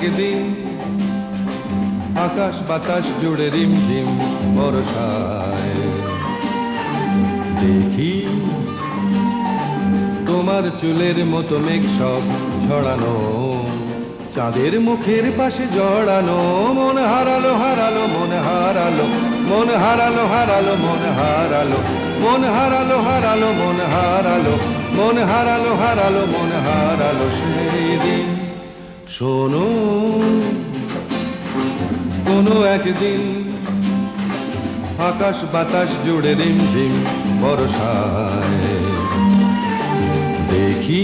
একদিন আকাশ বাতাস জুড়ে রিমঝিম বর্ষায় দেখি তোমার চুলের মতো মেঘ সব ছড়ানো, চাঁদের মুখের পাশে জড়ানো। মন হারালো হারালো মন হারালো, মন হারালো হারালো মন হারালো, মন হারালো হারালো মন হারালো, মন হারালো হারালো মন হারালো সেই দিন। শোনো কোনো একদিন আকাশ বাতাস জুড়ে রিমঝিম বর্ষায় দেখি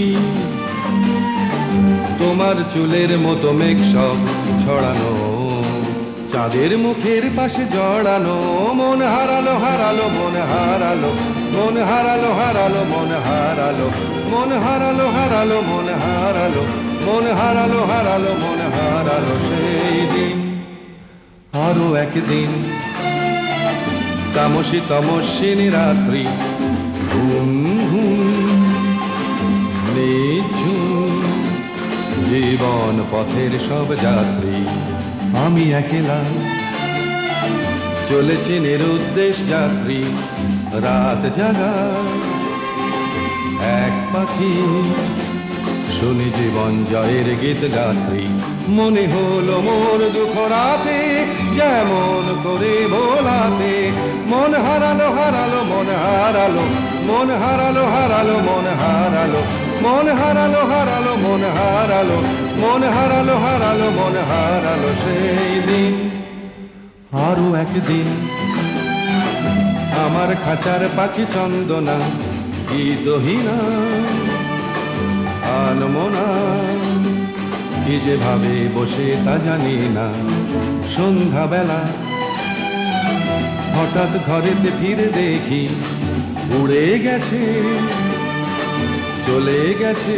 তোমার চুলের মতো মেঘ সব ছড়ানো, চাঁদের মুখের পাশে জড়ানো। মন হারালো হারালো মন হারালো, মন হারালো হারালো মন হারালো, মন হারালো হারালো মন হারালো, মন হারালো হারালো মন হারালো সেই দিন। আরো একদিন তামসী তমস্বিনী রাত্রি, ঘুম ঘুম নিঝুম জীবন পথের সব যাত্রী। আমি একলা চলেছি নিরুদ্দেশ যাত্রী, রাত জাগা এক পাখি, শুনি জীবন জয়ের গীত গাত্রী। মনে হলো মোর দুঃখ রাতে যেমন করে ভোলাতে, মন হারালো হারালো মন হারালো, মন হারালো হারালো মন হারালো, মন হারালো হারালো মন হারালো, মন হারালো হারালো মন হারালো সেই দিন। আরো একদিন আমার খাঁচার পাখি চন্দনা গীতহীনা আনমনা, কি যে ভাবে বসে তা জানি না। সন্ধ্যাবেলা হঠাৎ ঘরেতে ফিরে দেখি উড়ে গেছে চলে গেছে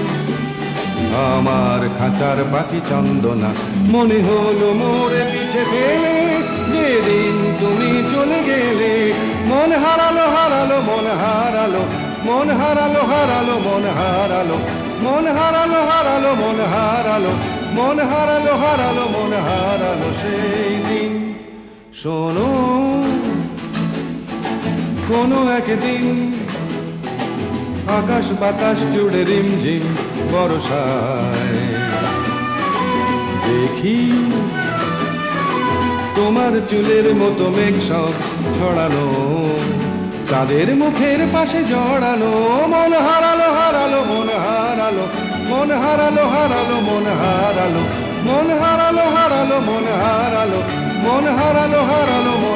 আমার খাঁচার পাখি চন্দনা। মনে হলো মোরে পিছে ফেলে যেদিন তুমি চলে গেলে। মন হারালো হারালো মন হারালো, মন হারালো হারালো মন হারালো, মন হারালো হারালো মন হারালো, মন হারালো হারালো মন হারালো সেই দিন। শোনো কোনো একদিন আকাশ বাতাস জুড়ে রিমঝিম বর্ষায় দেখি তোমার চুলের মতো মেঘ সব ছড়ানো, চাঁদের মুখের পাশে জড়ানো। মন হারালো হারালো মন হারালো, মন হারালো হারালো মন হারালো, মন হারালো হারালো মন হারালো, মন হারালো হারালো